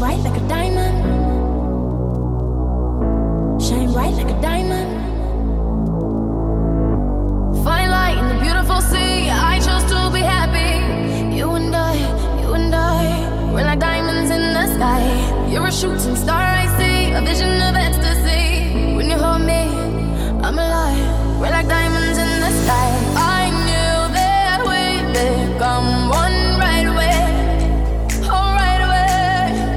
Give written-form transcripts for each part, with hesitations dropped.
bright like a diamond. Shine bright like a diamond. Find light in the beautiful sea. I chose to be happy. You and I, we're like diamonds in the sky. You're a shooting star I see, a vision of ecstasy. When you hold me, I'm alive. We're like diamonds in the sky. I knew that we'd become one right away. Oh, right away.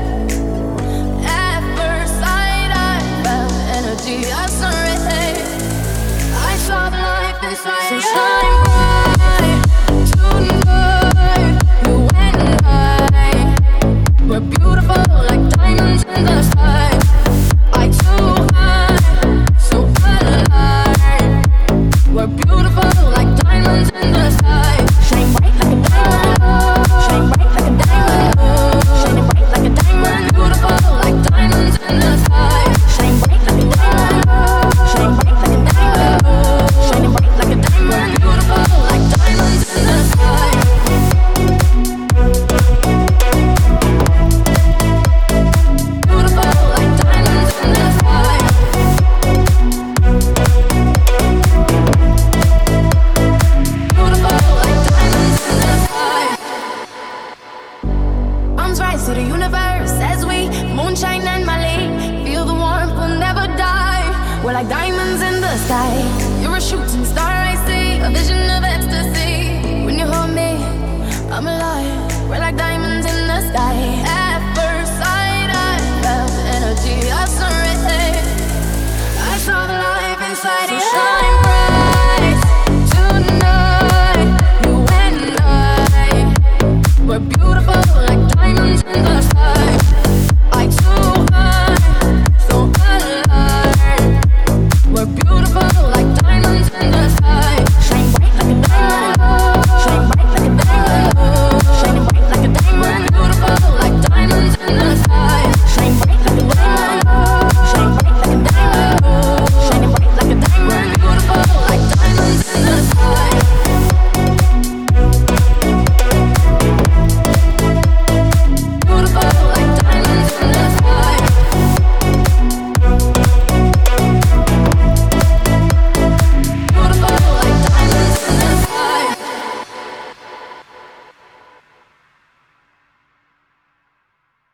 At first sight, I felt energy of sun rays. I saw the life inside. So shine bright tonight. You and I, we're beautiful like diamonds in the sky. I too high, so alive. We're beautiful like diamonds in the sky. Shine bright like a diamond. Shine bright like a diamond. Shining bright like a diamond. Beautiful like diamonds in the sky. Shine bright like a diamond. Shine bright like a diamond. Shining bright like a diamond. Beautiful like diamonds in the sky. Beautiful like diamonds in the sky. Beautiful like diamonds in the sky. Arms rise to the universe as we moonshine and Mali. Feel the warmth, we'll never die. We're like diamonds in the sky. You're a shooting star I see, a vision of ecstasy. When you hold me, I'm alive. We're like diamonds in the sky. At first sight, I felt the energy of sun rays. I saw the life inside you. Shine bright tonight. You and I, we're beautiful